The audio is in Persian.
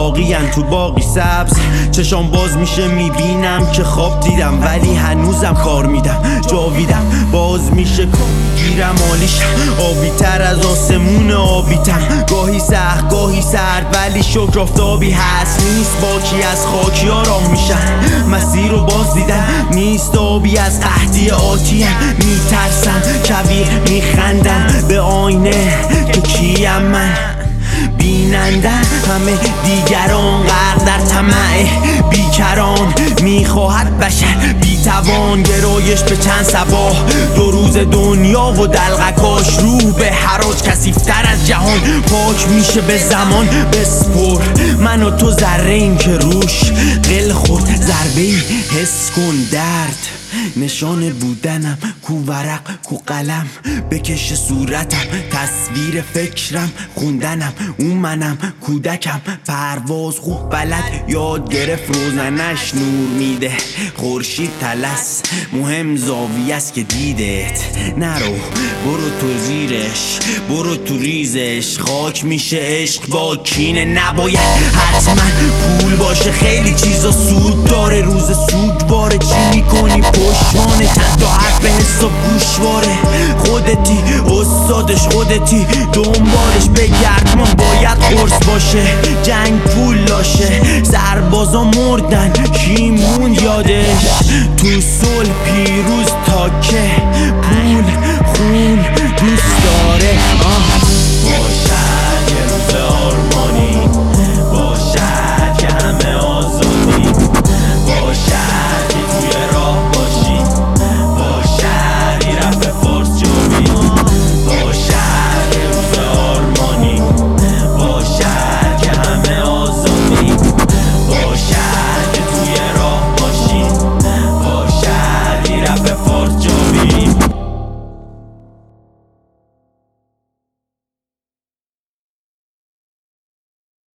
باقین تو باقی سبز. چشام باز میشه میبینم که خواب دیدم، ولی هنوزم کار میدم جاویدم. باز میشه گیرم آلیش آبی تر از آسمون آبیتم. گاهی سخت گاهی سرد ولی شکر آفتابی هست. نیست باکی از خاکی ها راه میشن، مسیر رو باز دیدن. نیست آبی از قحطی آتیم، میترسن کویر میخندن به آینه که کیم من. بینندن همه دیگران غرق در طمع بیکران. میخواهد بشر بیتوان گرایش به چند صباح. 2 روز دنیا و دلغکاش روح به حراج کثیفتر از جهان. پاک میشه به زمان بسپر من و تو ذره این که روش قل خورد. ضربه‌ای حس کن درد نشان بودنم، کو ورق کو قلم بکش صورتم. تصویر فکرم خوندنم، اون منم کودکم. پرواز خوب بلد یاد گرفت، روزنش نور میده خورشید طلس. مهم زاویه است که دیدت نرو، برو تو زیرش برو تو ریزش. خاک میشه عشق با کینه، نباید حتما پول باشه. خیلی چیزا سود داره، روز سوگواره چی میکنی پشتوانه. چند تا حرف به حساب گوشواره، خودتی استادش خودتی دنبالش بگرد. من باید قرص باشه جنگ پول لاشه. سربازا مردن کی مون یادش؟ تو صلح پیروز تا که پول خون دوست داره.